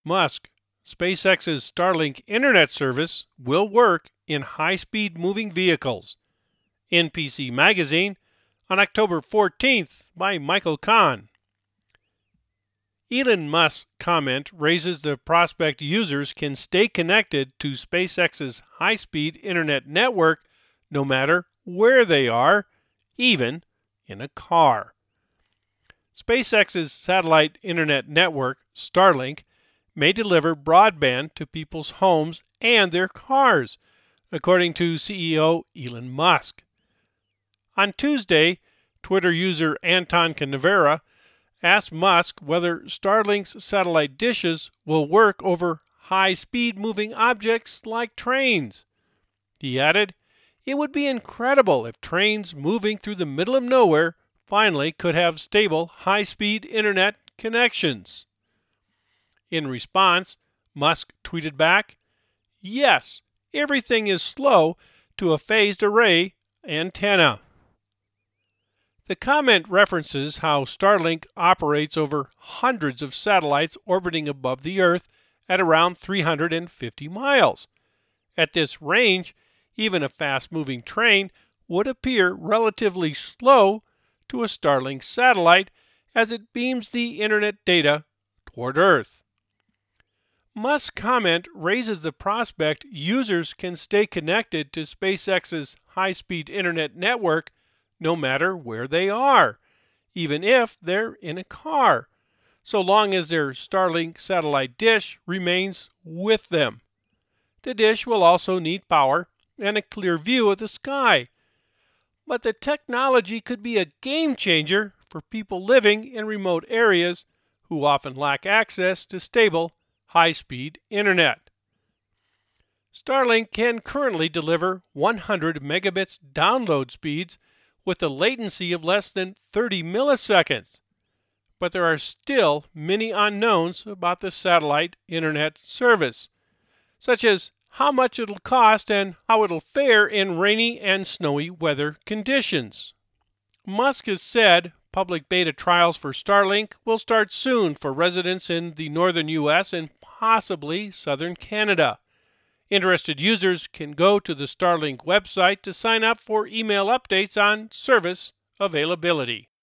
Musk, SpaceX's Starlink internet service will work in high-speed moving vehicles. NPC Magazine on October 14th by Michael Kahn. Elon Musk's comment raises the prospect users can stay connected to SpaceX's high-speed internet network no matter where they are, even in a car. SpaceX's satellite internet network, Starlink, may deliver broadband to people's homes and their cars, according to CEO Elon Musk. On Tuesday, Twitter user Anton Canavera asked Musk whether Starlink's satellite dishes will work over high-speed moving objects like trains. He added, "It would be incredible if trains moving through the middle of nowhere finally could have stable high-speed internet connections." In response, Musk tweeted back, "Yes, everything is slow to a phased array antenna." The comment references how Starlink operates over hundreds of satellites orbiting above the Earth at around 350 miles. At this range, even a fast-moving train would appear relatively slow to a Starlink satellite as it beams the internet data toward Earth. Musk's comment raises the prospect users can stay connected to SpaceX's high-speed internet network no matter where they are, even if they're in a car, so long as their Starlink satellite dish remains with them. The dish will also need power and a clear view of the sky. But the technology could be a game changer for people living in remote areas who often lack access to stable, high-speed internet. Starlink can currently deliver 100 megabits download speeds with a latency of less than 30 milliseconds. But there are still many unknowns about the satellite internet service, such as how much it'll cost and how it'll fare in rainy and snowy weather conditions. Musk has said public beta trials for Starlink will start soon for residents in the northern U.S. and possibly southern Canada. Interested users can go to the Starlink website to sign up for email updates on service availability.